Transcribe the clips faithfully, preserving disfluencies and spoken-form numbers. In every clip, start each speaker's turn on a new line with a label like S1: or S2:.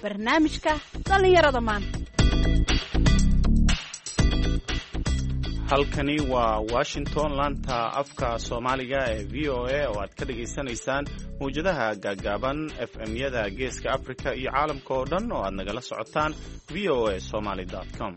S1: barnaamijka dhallinyarada maanta.
S2: halkani waa Washington, laanta afka Soomaaliga ee V O A oo aad ka dhageysanaysaan mawjadaha gaagaaban F M-yada Geeska Afrika iyo caalamka oo dhan oo aad nagala socotaan v o a somali dot com.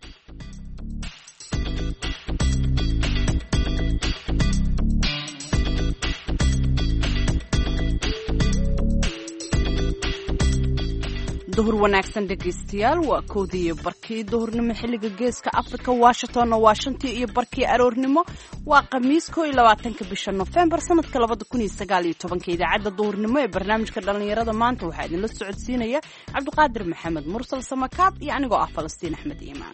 S1: duhur wanaagsan dhegeystayaal, waa koodii iyo barkii duhurnimo xilliga Geeska Afrika. Washingtonna waa shantii iyo barkii aroornimo. waa khamiis koob iyo labaatanka bisha November sanadka labada kun iyo sagaal iyo tobanka. idaacadda duhurnimo ee barnaamijka dhallinyarada maanta waxaa idinla socodsiinaya Cabdiqaadir Maxamed Mursal Samakaab iyo anigoo ah Falastiin Axmed Iimaan.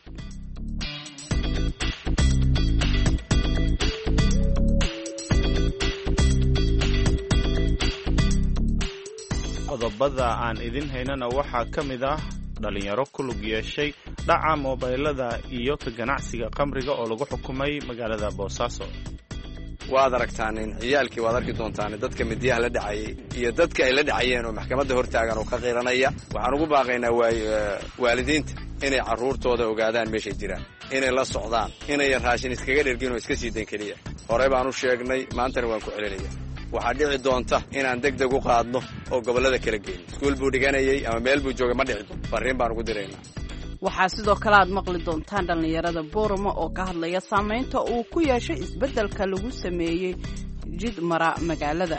S2: qodobada aan idin haynana waxaa ka mid ah dhalinyaro ku lug yeeshay dhaca moobaylada iyo ka ganacsiga qamriga oo lagu xukumay magaalada Boosaaso.
S3: waad aragtaan in ciyaalkii waad arki doontaan dadka midiyaha la dhacayay iyo dadka ay la dhacayeen oo maxkamadda hortaagan oo ka qiiranaya. waxaan ugu baaqaynaa waalidiinta inay carruurtooda ogaadaan meeshay jiraan, inay la socdaan, inay raashin iskaga dhergin oo iska sii dayn keliya. horey baan u sheegnay, maantana waan ku celinaya. waxaa dhici doonta inaan deg deg u qaadno oo gobollada kala geyno. iskuul buu dhiganayay ama meel buu joogay, ma dhici doonto. farriin baan ugu diraynaa.
S1: waxaa sidoo kale aad maqli doontaan dhallinyarada Booramo oo ka hadlaya saamaynta uu ku yeeshay isbeddelka lagu sameeyey jid mara magaalada.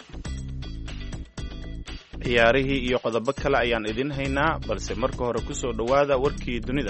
S2: ciyaarihii iyo qodobo kale ayaan idin haynaa, balse marka hore ku soo dhowaada warkii dunida.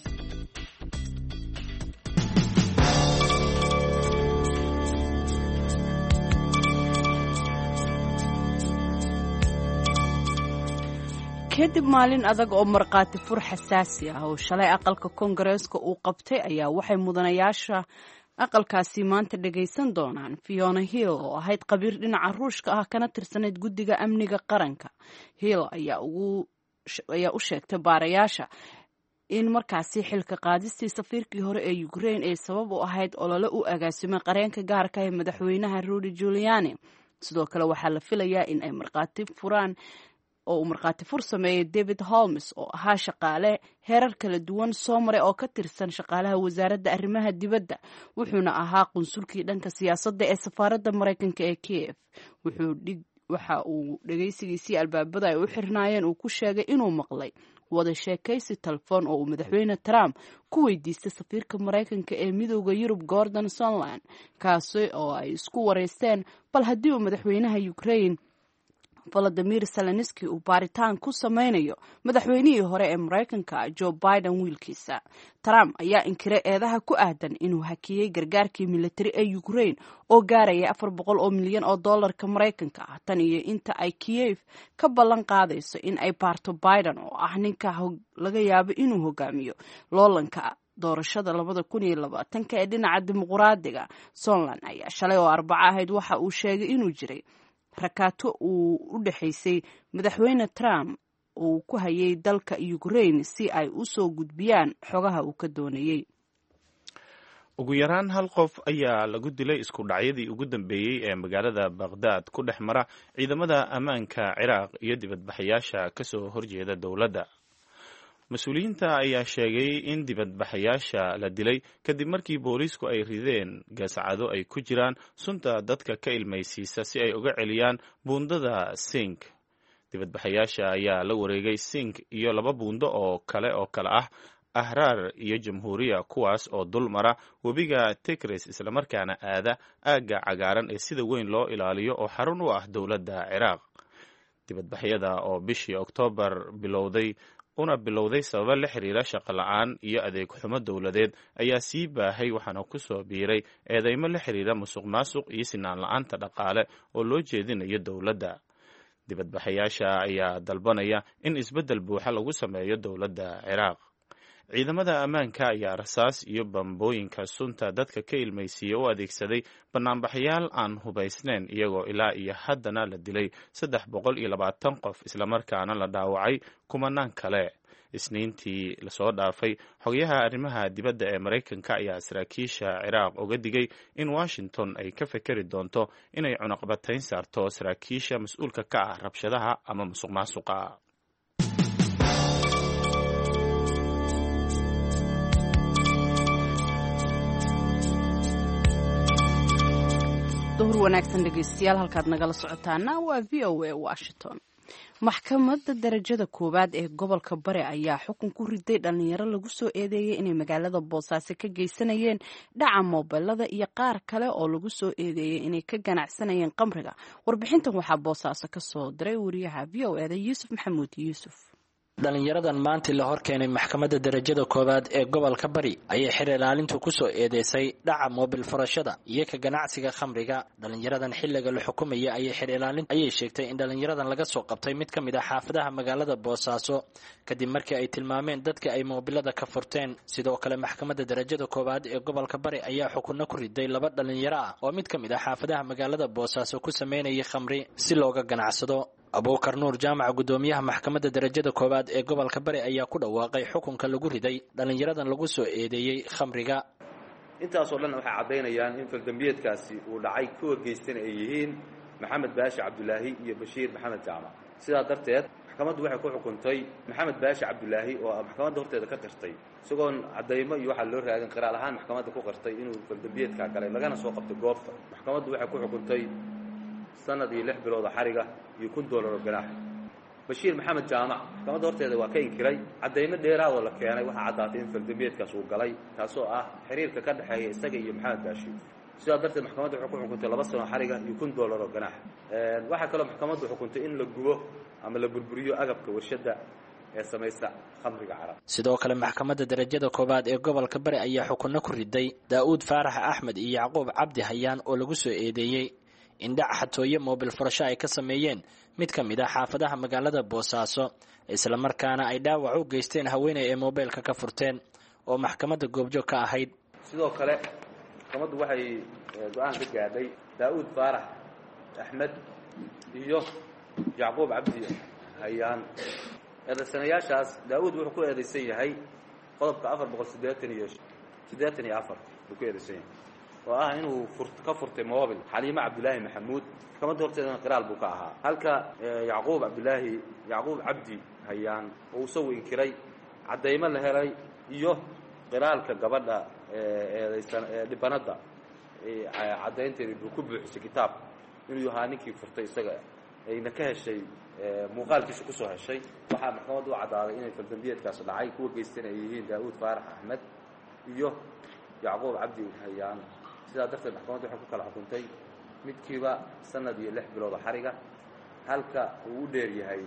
S1: kadib maalin adag oo markhaati fur xasaasi ah oo shalay aqalka koongareeska uu qabtay ayaa waxay mudanayaasha aqalkaasi maanta dhagaysan doonaan Fiona Hill oo ahayd qabiir dhinaca ruushka ah kana tirsanayd guddiga amniga qaranka. Hill ayaa ugu ayaa u sheegtay baarayaasha in markaasi xilka qaadistii safiirkii hore ee Ukraine ay sabab u ahayd olole u agaasimay qareenka gaarka ah ee madaxweynaha Rudy Giuliani. sidoo kale waxaa la filayaa in ay markhaati furaan oo uu markhaati fur sameeyay David Holmes oo ahaa shaqaale heerar kala duwan soo maray oo ka tirsan shaqaalaha wasaaradda arrimaha dibadda, wuxuuna ahaa qunsulkii dhanka siyaasadda ee safaaradda Mareykanka ee Kiev. wuxuu dhig waxa uu dhageysigiisii albaabada ay u xirnaayeen uu ku sheegay inuu maqlay wada sheekaysi telefoon oo uu madaxweyne Trump ku weydiistay safiirka Mareykanka ee midowda Yurub Gordon Sondland, kaasi oo ay isku wareysteen bal haddii uu madaxweynaha Ukraine Volodymyr Zelensky uu baaritaan ku sameynayo madaxweynihii hore ee Mareykanka Joe Biden wiilkiisa. Trump ayaa inkiray eedaha ku aadan inuu hakiyay gargaarkii militari ee Ukraine oo gaaraya afar boqol oo milyan oo dollarka Mareykanka ah tan iyo inta ay Kiev ka ballan qaadayso in ay baarto Biden oo ah ninka laga yaabo inuu hogaamiyo loolanka doorashada labada kun iyo labaatanka ee dhinaca dimuqraadiga. Sondland ayaa shalay oo Arbaco ahayd waxa uu sheegay inuu jiray rakaato uu u dhaxaysay madaxweyne Trump uu ku hayay dalka Ukraine si ay u soo gudbiyaan xogaha uu ka doonayay.
S2: ugu yaraan hal qof ayaa lagu dilay isku dhacyadii ugu dambeeyey ee magaalada Baghdad ku dhex mara ciidamada ammaanka Ciraaq iyo dibadbaxayaasha ka soo horjeeda dowladda. mas-uuliyiinta ayaa sheegay in dibadbaxayaasha la dilay kadib markii booliisku ay rideen gascado ay ku jiraan sunta dadka ka ilmaysiisa si ay uga celiyaan buundada Sink. dibadbaxayaasha ayaa la wareegay Sink iyo laba buundo oo kale oo kale ah Ahraar iyo Jamhuuriya, kuwaas oo dul mara webiga Tigris islamarkaana aada aagga cagaaran ee sida weyn loo ilaaliyo oo xarun u ah dowladda Ciraaq. dibadbaxyada oo bishii Oktoobar bilowday una bilowday sababa la xiriira shaqo la'aan iyo adeeg xumo dowladeed ayaa sii baahay, waxaana ku soo biiray eedeymo la xiriira musuqmaasuq iyo sinaan la'aanta dhaqaale oo loo jeedinayo dowladda. dibadbaxayaasha ayaa dalbanaya in isbeddel buuxa lagu sameeyo dowladda Ciraaq. ciidamada ammaanka ayaa rasaas iyo bambooyinka sunta dadka ka ilmaysiiya u adeegsaday banaanbaxayaal aan hubaysnayn, iyagoo ilaa iyo haddana la dilay saddex boqol iyo labaatan qof islamarkaana la dhaawacay kumanaan kale. isniintii lasoo dhaafay xogayaha arrimaha dibadda ee Mareykanka ayaa saraakiisha Ciraaq uga digay in Washington ay ka fekeri doonto inay cunaqabatayn saarto saraakiisha mas-uulka ka ah rabshadaha ama musuqmaasuqa.
S1: duhur wanaagsan dhegeystayaal halkaad nagala socotaana waa v o a Washington. maxkamadda darajada koowaad ee gobolka Bari ayaa xukun ku riday dhalinyaro lagu soo eedeeyay inay magaalada Boosaaso ka geysanayeen dhaca mobilada iyo qaar kale oo lagu soo eedeeyay inay ka ganacsanayeen qamriga. Warbixintan waxaa Boosaaso ka soo diray wariyaha V O A da Yuusuf Maxamuud Yuusuf.
S4: dhalinyaradan maanta la hor keenay maxkamadda darajada koowaad ee gobolka Bari ayay xir ilaalintu ku soo eedeysay dhaca mobil furashada iyo ka ganacsiga khamriga. dhalinyaradan xilliga la xukumayay ayay xir ilaalin ayay sheegtay in dhalinyaradan laga soo qabtay mid kamid ah xaafadaha magaalada Boosaaso kadib markii ay tilmaameen dadka ay mobilada ka furteen. sidoo kale maxkamadda darajada koowaad ee gobolka Bari ayaa xukunno ku riday laba dhalinyaro ah oo mid kamid ah xaafadaha magaalada Boosaaso ku sameynayay khamri si looga ganacsado. Abuukar Nuur Jaamac gudoomiyaha maxkamadda darajada koowaad ee gobolka Bari ayaa ku dhawaaqay xukunka lagu riday dhalinyaradan lagu soo eedeeyay khamriga.
S5: intaas oo dhan waxay cadeynayaan in faldambiyeedkaasi uu dhacay kuwa geystan ay yihiin Maxamed Baashi Cabdulaahi iyo Bashiir Maxamed Jaamac. sidaa darteed maxkamaddu waxay ku xukuntay Maxamed Baashi Cabdulaahi oo maxkamadda horteeda ka qirtay isagoon cadeymo iyo waxa loo raadin qiraal ahaan maxkamadda ku qirtay inuu faldambiyeedka galay lagana soo qabtay goobta. maxkamaddu waxay ku xukuntay sanad iyo lix bilood xariga iyo kun doolar oo ganaax. Bashiir Maxamed Jaamac maxkamadda horteeda waa ka inkiray cadeymo dheeraad oo la keenay waxa cadaatay in faldambiyeedkaas uu galay taasoo ah xiriirka ka dhaxeeya isaga iyo Maxamed Baashi. sidaa darteed maxkamaddu waxay ku xukuntay laba sano xariga iyo kun doolar oo ganaax. waxa kale maxkamaddu xukuntay in la gubo ama la burburiyo agabka warshada ee samaysta khamriga carab.
S4: sidoo kale maxkamadda darajada koowaad ee gobolka Bari ayaa xukunno ku riday Daawud Faarax Axmed iyo Yacquub Cabdi Hayaan oo lagu soo eedeeyay in dhac xatooyo mobil furasho ay ka sameeyeen mid ka mid ah xaafadaha magaalada Boosaaso isla markaana ay dhaawac u geysteen haweeney ee mobilka ka furteen oo maxkamadda goobjoog ka ahayd.
S5: sidoo kale maxkamaddu waxay go'aan ka gaadhay Daawud Faarax Axmed iyo Yacquub Cabdi Hayaan. eedaysanayaashaas Daawud wuxuu ku eedeysan yahay qodobka afar boqol siddeetan iyo siddeetan iyo afar uu ku eedeysan yahay oo ah inuu ka furtay mobil Xaliima Cabdulaahi Maxamuud. maxkamadda horteedana qiraal buu ka ahaa halka Yacquub Cabdulaahi Yacquub Cabdi Hayaan oo soo inkiray cadeymo la helay iyo qiraalka gabadha eedeysan ee dhibanada ee cadeynteedii buu ku buuxisay kitaab inuu yahay ninkii furtay isaga ayna ka heshay muuqaalkiisa ku soo heshay. waxaa maxkamaddu u cadaaday inay faldambiyeedkaas dhacay kuwa geystan ay yihiin Daawud Faarax Axmed iyo Yacquub Cabdi Hayaan. sidaa darteed maxkamaddu waxay ku kala xukuntay midkiiba sanad iyo lix bilood xariga halka uu u dheer yahay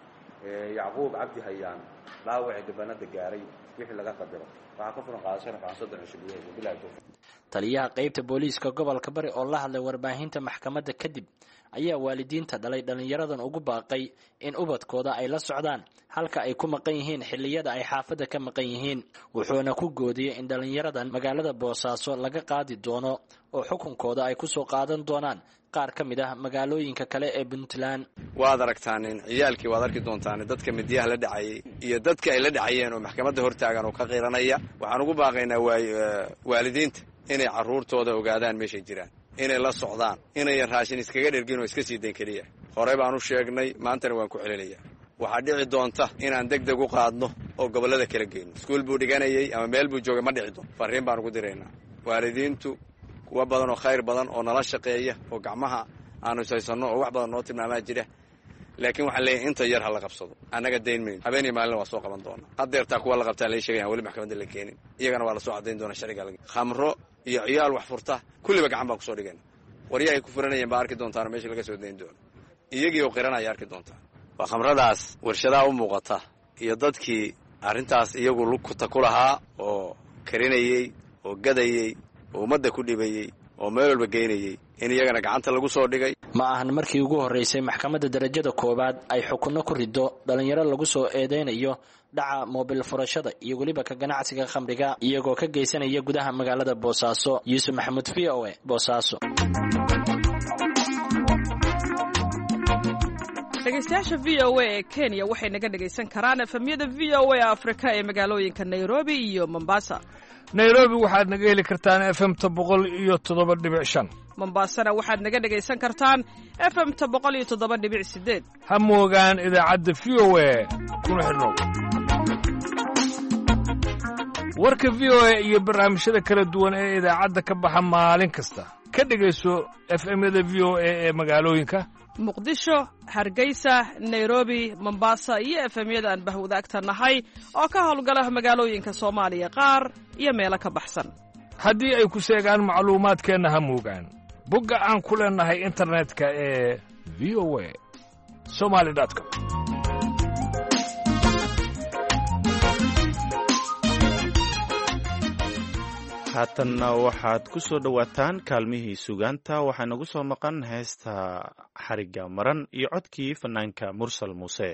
S5: Yacquub Cabdi Hayaan dhaawac dhibanada gaaray wixii laga qadaro. waxaa ka furan qaadashada soddon cisho gudaheed bilaa toofiq.
S4: taliyaha qaybta booliiska gobolka Bari oo la hadlay warbaahinta maxkamadda kadib ayaa waalidiinta dhalay dhalinyaradan ugu baaqay in ubadkooda ay la socdaan halka ay ku maqan yihiin xilliyada ay xaafadda ka maqan yihiin. wuxuuna ku goodiyey in dhalinyaradan magaalada Boosaaso laga qaadi doono oo xukunkooda ay ku soo qaadan doonaan qaar ka mid ah magaalooyinka kale ee Puntland.
S3: waad aragtaan in ciyaalkii waad arki doontaan dadka midiyaha la dhacayay iyo dadka ay la dhacayeen oo maxkamadda hortaagan oo ka qiranaya. waxaan ugu baaqaynaa waalidiinta inay carruurtooda ogaadaan meeshay jiraan, inay la socdaan, inayan raashin iskaga dhergin oo iska sii dayn keliya. horey baan u sheegnay, maantana waan ku celinayaa. waxaa dhici doonta inaan deg deg u qaadno oo gobollada kala geyno. iskuul buu dhiganayay ama meel buu joogay ma dhici doon. farriin baan ugu diraynaa waalidiintu kuwa badan oo khayr badan oo nala shaqeeya oo gacmaha aanu ishaysanno oo wax badan noo tilmaamaa jira. laakiin waxaan leeyahay inta yar ha la qabsado, annaga dayn mayno. habeen iyo maalina waa soo qaban doonaa. haddeertaa kuwa la qabtaan lai sheegayan weli maxkamadda la keenin, iyagana waa la soo caddayn doonaa sharciga. khamro iyo ciyaal wax furta kulliba gacan baan kusoo dhigayna. waryahay ku furanayeen baa arki doontaana meesha laga soo dayn doono. iyagii oo qiranaya arki doontaan. waa khamradaas warshadaha u muuqata iyo dadkii arrintaas iyagu lugta ku lahaa oo karinayey oo gadayey oo ummadda ku dhibayey oo meel walba geynayey in iyagana gacanta lagu soo dhigay.
S4: ma ahan markii ugu horreysay maxkamadda darajada koowaad ay xukunno ku rido dhalinyaro lagu soo eedeynayo dhaca mobil furashada iyo weliba ka ganacsiga khamriga iyagoo ka geysanaya gudaha magaalada Boosaaso. Yuusuf Maxamuud, V O A, Boosaaso.
S6: dhegeystayaasha V O A ee Kenya waxay naga dhegaysan karaan efemyada V O A Afrika ee magaalooyinka Nairobi iyo Mombasa.
S7: Nairobi waxaad naga heli kartaan F M ta boqol iyo toddoba dhibic shan.
S6: Mombasana waxaad naga dhagaysan kartaan F M ta boqol iyo toddoba dhibic siddeed.
S7: ha moogaan idaacadda V O A kuna xidhnow. warka V O A iyo barnaamijyada kala duwan ee idaacadda ka baxa maalin kasta ka dhegayso efemyada v o a ee magaalooyinka
S6: muqdisho hargeysa nairobi mombasa iyo efemyada aan bahwadaagta nahay oo ka howlgala magaalooyinka soomaaliya qaar iyo meelo ka baxsan
S7: haddii ay ku sheegaan macluumaadkeenna ha muugaan bogga aan ku leennahay internetka ee v o a somali com
S2: haatanna waxaad ku soo dhowaataan kaalmihii sugaanta waxaa nagu soo maqan heesta xarigga maran iyo codkii fanaanka mursal muuse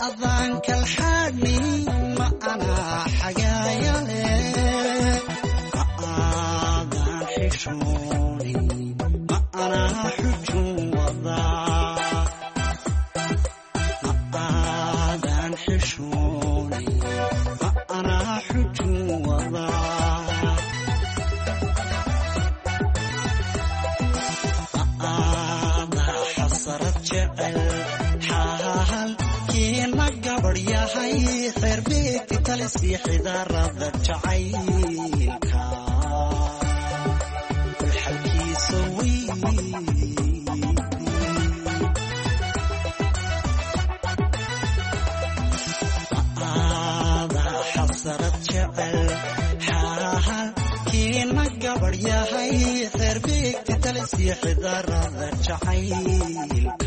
S8: adaan kalxaadni ma anaa xagaayale ma aadan xishooni ma anaa xujun wadaa ma aadan xishooni ma anaa xujun wadaa ma aadaa xasarad jecel xaalkiina gabadh yahay xeer beegti talisii xidaarada jacaylka xalkiisa weyn maaada xasarad jecel xaalkiina gabadh yahay xeer beegti talisii xidaarada jacaylka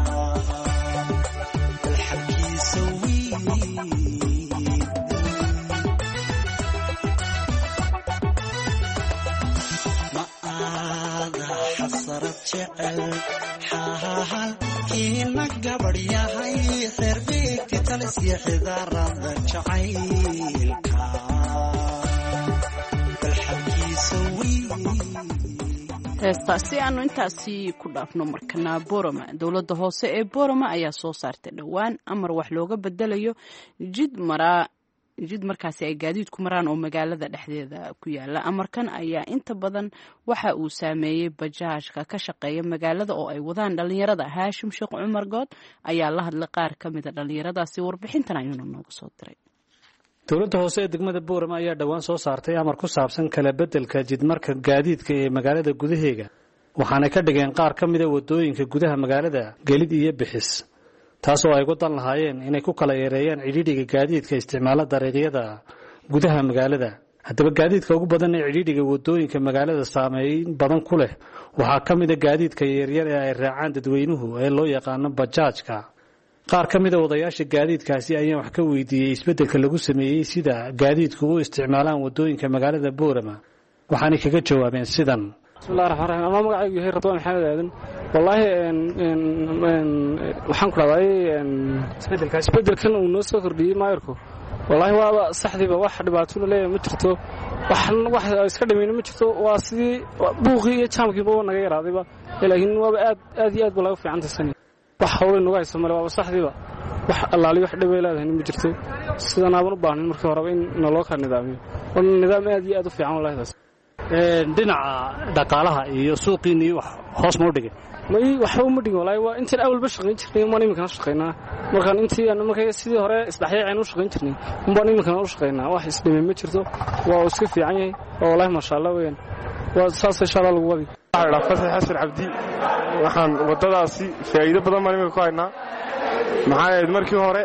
S8: xaalkiina gabadh yahay xeer beegti talisii xidaarada jacaylka balxalkiisa weyn.
S1: heestaasi aanu intaasi ku dhaafno markana Boorama. dowladda hoose ee Boorama ayaa soo saartay dhowaan amar wax looga bedelayo jid maraa jid markaasi ay gaadiidku maraan oo magaalada dhexdeeda ku yaala. amarkan ayaa inta badan waxa uu saameeyey bajaajka ka shaqeeya magaalada oo ay wadaan dhalinyarada. haashim sheekh cumar good ayaa la hadlay qaar ka mid a dhalinyaradaasi. warbixintan ayuuna nooga soo diray.
S9: dowladda hoose ee degmada Boorama ayaa dhowaan soo saartay amar ku saabsan kala bedelka jidmarka gaadiidka ee magaalada gudaheega, waxaana ka dhigeen qaar ka mid a wadooyinka gudaha magaalada gelid iyo bixis, taasoo ay wadan lahaayeen inay ku kala yareeyaan cidhiidhiga gaadiidka isticmaala dariiqyada gudaha magaalada. haddaba gaadiidka ugu badan ee cidhiidhiga wadooyinka magaalada saameyn badan ku leh waxaa ka mid a gaadiidka yaryar ee ay raacaan dadweynuhu ee loo yaqaano bajaajka. qaar ka mid a wadayaasha gaadiidkaasi ayaan wax ka weydiiyey isbeddelka lagu sameeyey sida gaadiidku u isticmaalaan wadooyinka magaalada Boorama, waxaanay kaga jawaabeen sidan.
S10: bismillahi raxmaani raxiim. anaa magacaygu yahay Radwaan Maxamed Aadan. wallaahi waxaan ku dhahday isbeddelkaas isbeddelkan uu noo soo kordhiyey maayirku, wallaahi waaba saxdiiba wax dhibaato leeyahay ma jirto, wax wax iska dhimayna ma jirto. waa sidii buuqii iyo jaamkiiba naga yaraadayba, laakiin waaba aad aad iyo aad ba laga fiican tahay. wax hawlay nuga hayso male, waaba saxdiiba wax allaali wax dhibay leedahay ma jirto. sidan aaban u baahnin markii horeba in naloo kala nidaamiyo. waa nidaam aad iyo aad u fiican wallaahi taas.
S9: dhinaca dhaqaalaha iyo suuqiinii wax hoos ma u dhigay?
S10: may waxba uma dhigin wallaahi. waa intaan awalba shaqayn jirnay umbaan iminkana shaqaynaa. markaan intii markay sidii hore isdhexyaaceen u shaqayn jirnay umbaan iminkana u shaqaynaa. wax isdhimay ma jirto, waa iska fiican yahay. waa wallaahi maasha Allah weeyaan. waa saas insha Allah lagu wadi.
S11: waxaan dhaafay Xasan Cabdi. waxaan wadadaasi faa'iido badan baan imika ku haynaa. maxaa yeelay markii hore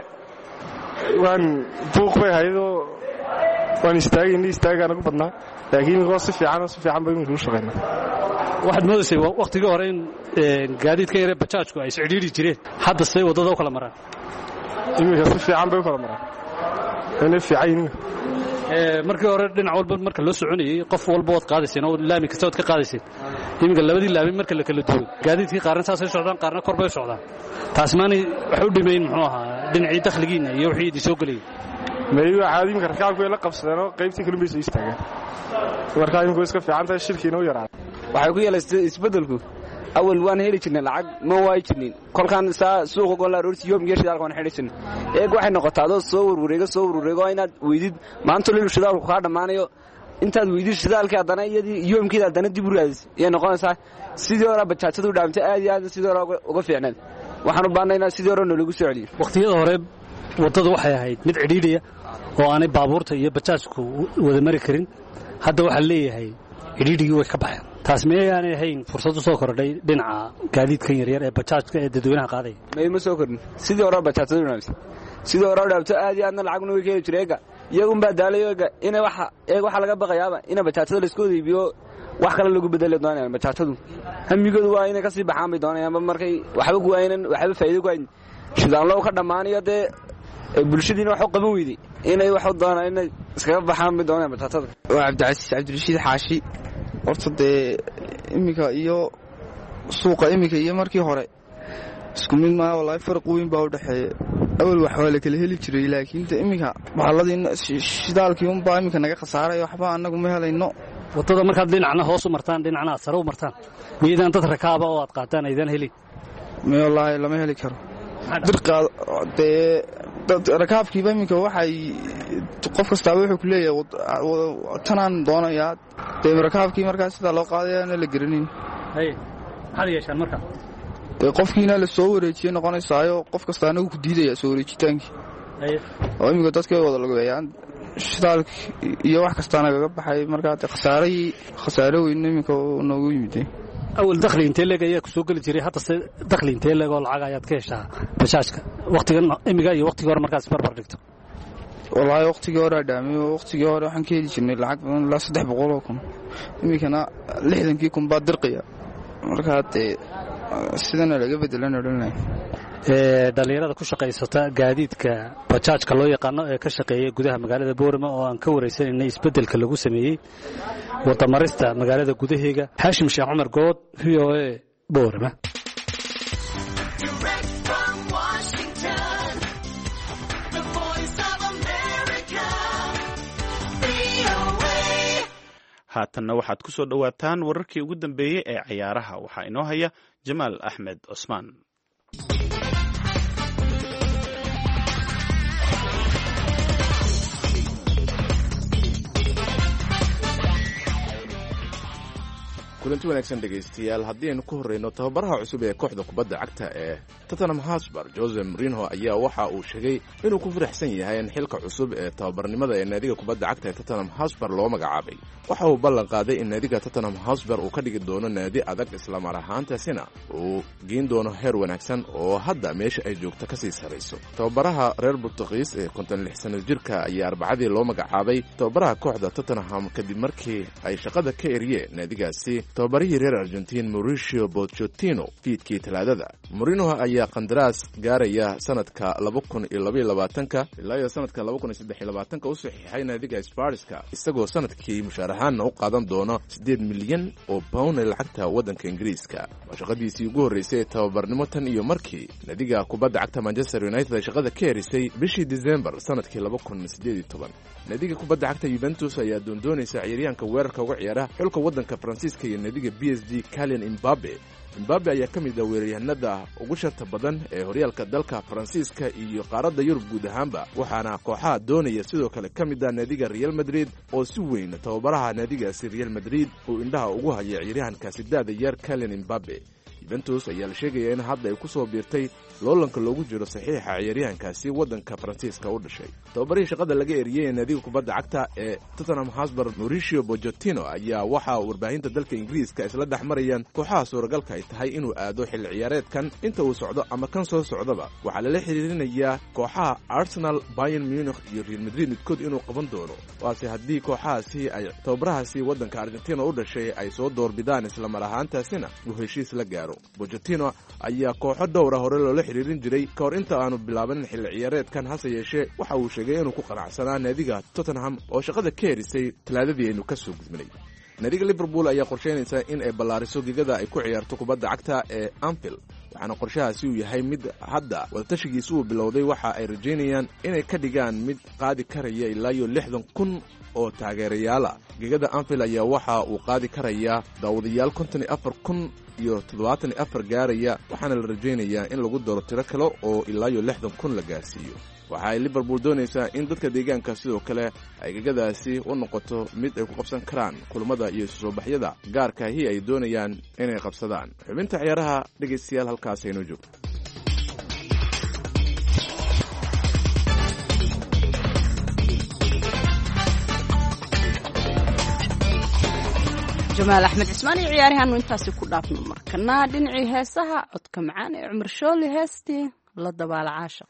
S11: waan buuq bay haydo waan istaagay istaagaan ugu badnaa, laakiin imika si fiican si fiican bay imika u shaqaynaa.
S9: waxaad moodaysay waqtigii hore in gaadiidka yare bajaajku ay iscidhiidhi jireen, hadda say wadada u kala maraan?
S11: imika si fiican bay u kala maraan, inay fiican yihiin.
S9: markii hore dhinac walba marka loo soconayay qof walba waad qaadayseen oo laami kasta waad ka qaadayseen. iminka labadii laami marka la kala duwo gaadiidkii qaarna saasay socdaan qaarna kor bay socdaan. taas maanay wax u dhimayn muxuu ahaa dhinacii dakhligiina iyo wixii idin soo gelayay?
S11: meeyo caadi imika rakaabku ay la qabsadeen oo qaybtii kale bay soo istaageen. marka imika iska fiican tahay, shirkiina u yaraaday.
S12: waxay ku yeelaystay isbeddelku. awal waan heli jirnay lacag ma waay jirnin, kolkaan saa suuqa gool aroorti yoom geesh dalka waan heli jirnay. eeg waxay noqotaa adoo soo warwareego soo warwareego inaad weydid maanta lilu shidaalku ka dhamaanayo, intaad weydid shidaalkii haddana iyadii yoomkii haddana dib u raadis iyo noqonaysaa sidii hore bajaajadu dhaamtay aad iyo aad sidii hore uga fiicnaan. waxaan u baahnaynaa sidii hore nalagu soo celiyo.
S9: waqtiyada hore wadadu waxay ahayd mid cidhiidhiya oo aanay baabuurta iyo bajaajku wada mari karin. hadda waxaa leeyahay cidhiidhigii way ka baxeen. taas meeyaanay ahayn fursad u soo kordhay dhinaca gaadiidkan yaryar ee bajaajka ee dadweynaha qaadaya?
S12: may ma soo kordhin. sidii hore bajaajadu dhaamtay sidii hore dhaabto aad iyo aadna lacagna way keeni jiray. eega iyagun baa daalayo eega inay waxa eega waxa laga baqayaaba in bajaajada la isku iibiyo wax kale lagu bedeli doonayaan. bajaajadu hamigoodu waa inay ka sii baxaan bay doonayaan markay waxba ku waayeen waxba faa'iido ku hayn shidaan loo ka dhamaanayo dee bulshadiina wax u qaban weyday inay wax u doonaan inay iskaga baxaan bay doonayaan bajaajada.
S13: waa Cabdicasiis Cabdirashiid Xaashi. horta dee imika iyo suuqa imika iyo markii hore isku mid maaha, wallaahi farq weyn baa u dhaxeeya. awal wax waa la kala heli jiray laakiin iminka bahaaladii shidaalkii unbaa iminka naga khasaaray waxba annagu ma helayno
S9: waddada markaad dhinacna hoos u martaan dhinacna aad sare u martaan miidaan dad rakaaba oo aad qaataan aydaan helin
S13: me wallaahi lama heli karo dirqaad dee dad rakaabkiiba iminka waxay qof kastaaba wuxuu ku leeyahay tanaan doonayaa dee rakaabkii markaas sidaa loo qaadayaana la garanin
S9: haye maxaad yeeshaan marka
S13: dee qofkiina la soo wareejiyey noqonaysaayo qof kasta anagu ku diidaya soo wareejitaankii oo iminka dadkay wada lagoyaan shidaalk iyo wax kastaa nagaga baxay markaa de khasaaray khasaaro weyn iminka noogu yimid
S9: awal dakhli intee leeg ayaa ku soo geli jiray hadda se dakhli intee leeg oo lacag ayaad ka heshaa bajaajka wakhtigan imiga iyo wakhtigii hore markaas barbar dhigto
S13: wallaahi wakhtigii hore adhaamiy wakhtigii hore waxaan ka heli jirnay lacag badan ilaa saddex boqol oo kun iminkana lixdankii kun baa dirqaya markaa dee sidana laga bedelan odhanlay
S9: dhalinyarada ku shaqaysata gaadiidka bajaajka loo yaqaano ee ka shaqeeya gudaha magaalada boorama oo aan ka waraysanayna isbeddelka lagu sameeyey wadamarista magaalada gudaheega xaashim sheekh cumar good v o a boorama
S2: haatanna waxaad ku soo dhowaataan wararkii ugu dambeeyey ee cayaaraha waxaa inoo haya jamaal axmed cusmaan.
S14: kulanti wanaagsan dhegaystayaal haddii aynu ku horreyno tababaraha cusub ee kooxda kubadda cagta ee tottenham hotspur jose mourinho ayaa waxa uu sheegay inuu ku faraxsan yahay in xilka cusub ee tababarnimada ee naadiga kubadda cagta ee tottenham hotspur loo magacaabay. waxa uu ballan qaaday in naadiga tottenham hotspur uu ka dhigi doono naadi adag islamar ahaantaasina uu geyn doono heer wanaagsan oo hadda meesha ay joogto kasii sarayso. tababaraha reer Portugiis ee konton lix sano jirka ayaa arbacadii loo magacaabay tababaraha kooxda Tottenham kadib markii ay shaqada ka eriyeen naadigaasi tababarihii reer Argentina Mauricio Pochettino fiidkii talaadada. Mourinho ayaa qandaraas gaaraya sanadka laba kun iyo laba iyo labaatan ilaa iyo sanadka laba kun iyo saddex iyo labaatan u saxiixay naadiga Spurska isagoo sanadkii mushaaraxaana u qaadan doono siddeed milyan oo pound ee lacagta waddanka Ingiriiska. shaqadiisii ugu horeysay ee tababarnimo tan iyo markii naadiga kubadda cagta Manchester United ay shaqada ka erisay bishii December sanadkii laba kun iyo siddeed iyo toban. naadiga kubadda cagta Juventus ayaa doondoonaysa ciyaaryahanka weerarka uga ciyaara xulka waddanka Faransiiska iyo naadiga B S G Kylian Mbappe. Mbappe ayaa ka mid ah weeraryahanada ugu sharta badan ee horyaalka dalka Faransiiska iyo qaaradda Yurub guud ahaanba, waxaana kooxaha doonaya sidoo kale ka mid ah naadiga Real Madrid oo si weyn tababaraha naadigaasi Real Madrid uu indhaha ugu haya ciyaaryahankaasi daada yar Kylian Mbappe. Juventus ayaa la sheegaya in hadda ay ku soo biirtay loolanka loogu jiro saxiixa ciyaaryahankaasi waddanka Faransiiska u dhashay. tababarihii shaqada laga eriyey ee naadiga kubadda cagta ee Tottenham Hotspur Mauricio Pochettino ayaa waxa warbaahinta dalka Ingiriiska isla dhex marayaan kooxaha suuragalka ay tahay inuu aado xilli ciyaareedkan inta uu socdo ama kan soo socdaba. waxaa lala xiriirinayaa kooxaha Arsenal, Bayern Munich iyo Real Madrid midkood inuu qaban doono, waase haddii kooxahaasi ay tababarahaasi waddanka Argentina u dhashay ay soo doorbidaan isla mar ahaantaasina uu heshiis la gaaro. Pochettino ayaa kooxo dhowra hore loola xiriirin jiray ka hor inta aanu bilaabanin xilli ciyaareedkan, hase yeeshee waxa uu sheegay inuu ku qanacsanaa naadiga Tottenham oo shaqada ka erisay talaadadii aynu ka soo gudbinay. naadiga Liverpool ayaa qorsheynaysa in ay ballaariso gegada ay ku ciyaarto kubadda cagta ee Anfield, waxaana qorshahaasi uu yahay mid hadda wadatashigiisa uu bilowday. waxa ay rajaynayaan inay ka dhigaan mid qaadi karaya ilaa iyo lixdan kun oo taageerayaala. gegada Anfield ayaa waxa uu qaadi karayaa daawadayaal konton iyo afar kun iyo toddobaatan iyo afar gaaraya, waxaana la rajaynayaa in lagu daro tiro kale oo ilaa iyo lixdan kun la gaarsiiyo. waxa ay Liverpool doonaysaa in dadka deegaanka sidoo kale ay gegadaasi u noqoto mid ay ku qabsan karaan kulamada iyo soo baxyada gaarkaahi ay doonayaan inay qabsadaan. xubinta ciyaaraha dhegaystayaal halkaas aynu joogto.
S1: jamaal axmed cismaan iyo ciyaarihaanu intaasi ku dhaafno markana dhinacii heesaha codka macaan ee cumar shooli heestii la dabaala caashaq.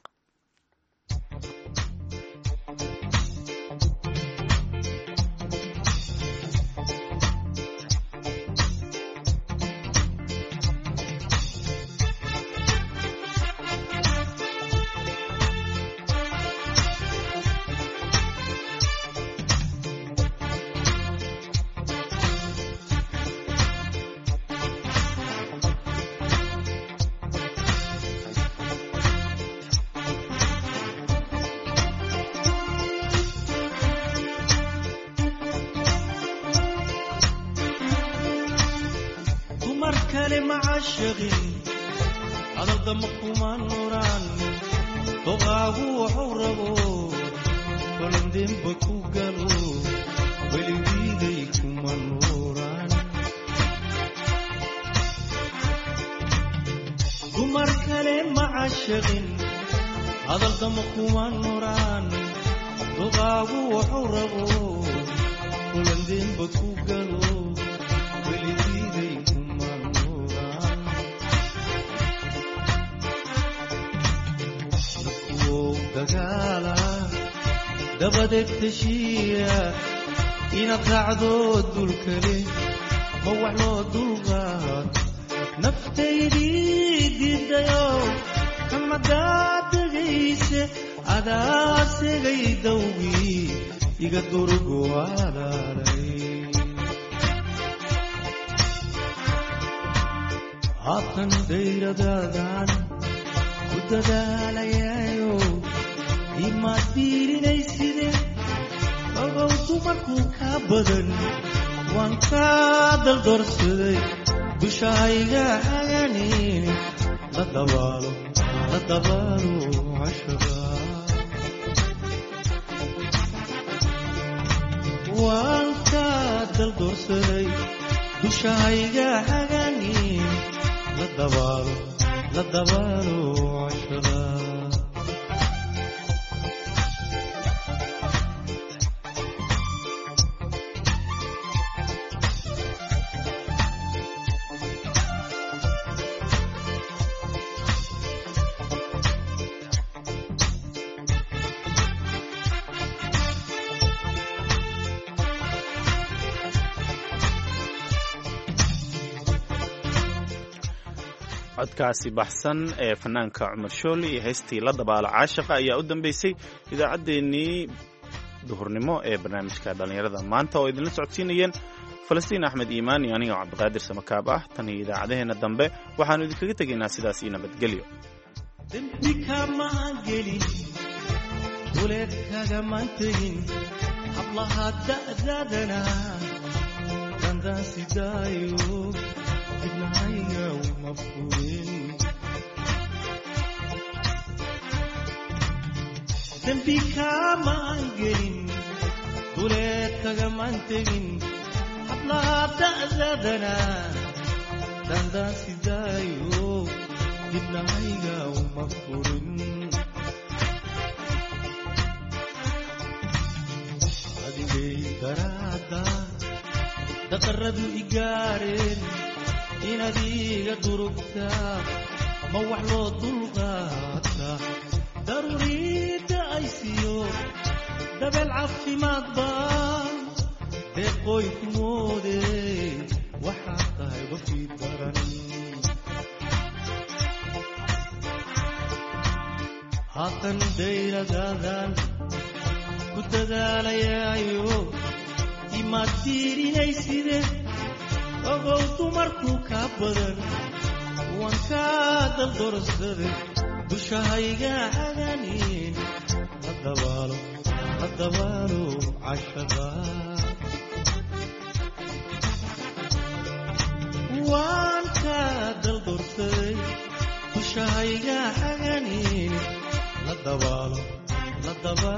S8: macashaqin adaldama kuma nuraan doqaagu wuxuu rabo balandeenba ku galo weligiiday kuma nuraan dumar kale macashaqin adaldama kuma nuraan doqaagu wuxuu rabo balandeenba ku galo weligiiday kuma nuraan nakuwow dagaala dabadeed tashiya inaad raacdo dulkale ma wax loo dulqaad naftaydii diidayo kamadaad degayse adaa segay dawgii iga durgu alaalay haatan dayradaadan ku dadaalayayo imaad fiirinayside ogow dumarkuu kaa badan waan kaa daldorsaday dushahayga haganin la dabaalo la dabaalo cashada waan kaa daldorsaday dushahayga haganin la dabaalo la dabaalo cashada
S2: codkaasi baxsan ee fanaanka cumar shooli iyo heystii la dabaalo caashaqa ayaa u dambeysay idaacaddeenii duhurnimo ee barnaamijka dhallinyarada maanta oo idinla socodsiinayeen falastiin axmed iimaan iyo aniga cabdiqaadir samakaab ah tan iyo idaacadaheenna dambe waxaannu idinkaga tegaynaa sidaas iyo nabadgelyo
S8: dembi kamaan gelin duleed kagamaan tegin hablaha da'daadana dandaansidaayo dibnahayga uma furin dembi kamaan gelin duleed kagamaan tegin hablaha da'daadana dandaansidaayo dibnahayga uma furin adigay daraada daqaradu igaareen inaad iga durugtaa ma wax loo dulqaataa daruuriidda ay siiyo dabeel caafimaad baan deeqooy ku moode waxaad tahay qofkii daran haatan dayradaadan ku dadaalayaayo imaad fiirinayside ogow dumarkuu kaa badan waan kaa daldorsaday dushahayga haganin la dabaalo la dabaalo cashada waan kaa daldorsaday dushahayga haganin la dabaalo la dabaalo